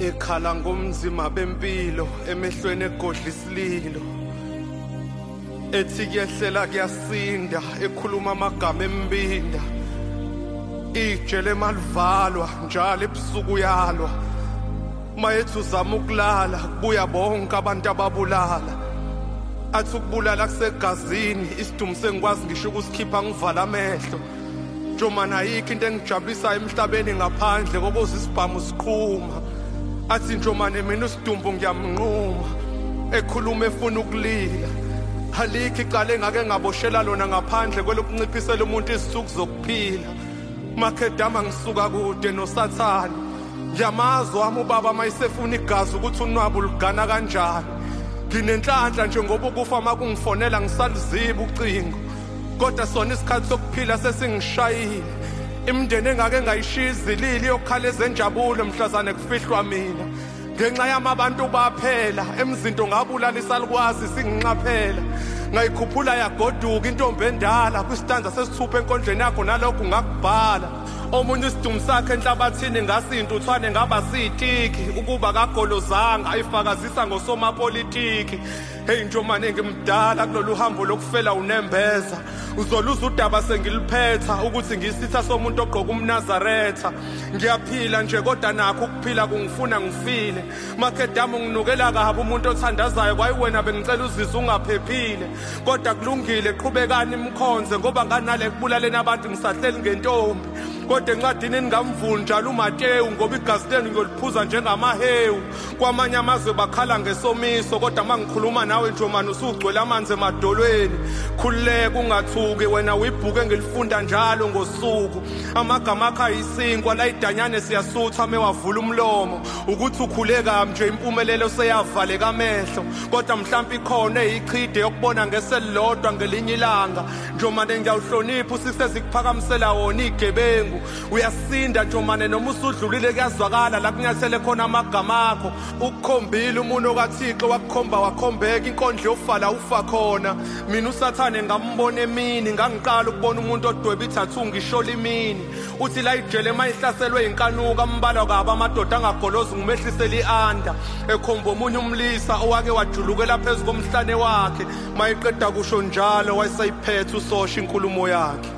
ekhala ngomzima bempilo emehlweni egodla isililo ethi kuyehlela kuyasinda ekhuluma amagama embinda ijele malivalwa njalo ebusuku yalwa mayethu uzama ukulala kubuya bonke abantu ababulala athi ukubulala kusegazini isidumo sengikwazi ngisho ukusikhipha ngivala amehlo Jomana ayikho into engijabulisa emhlabeni ngaphandle kokuze isibhamu siqhuma athi njomane mina usidumbu ngiyamnquma ekhuluma efuna ukulila halikho icala engake ngaboshela lona ngaphandle kwelokunciphisela umuntu isisuku zokuphila makhedama ngisuka kude nosathana yamazo wami ubaba mayisefuna igazi ukuthi unwabo lugana kanjani nginenhlanhla nje ngoba ukufa makungifonela ngisaliziba ucingo kodwa sona isikhathi sokuphila sesingishayile imndeni engake ngayishiza lili yokhala ezenjabulo mhlazane kufihlwa mina ngenxa yamabantu baphela emzinto ngabulalisa likwazi singinqaphela ngayikhuphula yagoduka intombi endala kwistanza sesithupha enkondleni yakho nalokho ngakubhala omunye isidumo sakhe enhlabathini ngasintuthwane ngaba siyitiki ukuba kagolozanga ayifakazisa ngosomapolitiki hey njomane ngimdala kulolu hambo lokufela unembeza uzoluza udaba sengiliphetha ukuthi ngisitha somuntu ogqoka umNazaretha ngiyaphila nje kodwa nakho ukuphila kungifuna ngifile makhedama nginukela kabi umuntu othandazayo kwayiwena bengicela uzizwe ungaphephile kodwa kulungile qhubekani imkhonze ngoba nganale kubulaleni abantu ngisahleli ngentombi kodwa encwadini ningamvuni njalo uMateyu ngoba igazi lenu ngiyoliphuza njengamahewu kwamanye amazwe bakhala ngesomiso kodwa mangikhuluma nawe njomani usugcwele amanzi emadolweni khululeka ungathuki wena uyibhuke ngilifunda njalo ngosuku amagama akho ayisinkwa la idanyane siyasutha mewavula umlomo ukuthi ukhuleka nje impumelelo seyavaleka amehlo kodwa mhlawumbe ikhona eyichide yokubona ngeselilodwa ngelinye ilanga njomane ngiyawuhlonipha usisezikuphakamisela wona igebengu uyasinda njomane noma usudlulile kuyazwakala la kunyathele khona amagama akho ukukhombile umuntu kaThixo wakukhomba wakhombeka inkondlo yofala ufa khona mina usathane ngambona emini ngangiqala ukubona umuntu odweba ithathu ngishola imini uthi la ijele mayihlaselwe inkanuka ambala kabi amadoda angagolozi ngumehlisela ianda ekhomba omunye umlisa owake wajulukela phezulu komhlane wakhe mayiqeda kusho njalo wayesayiphethe usosha inkulumo yakhe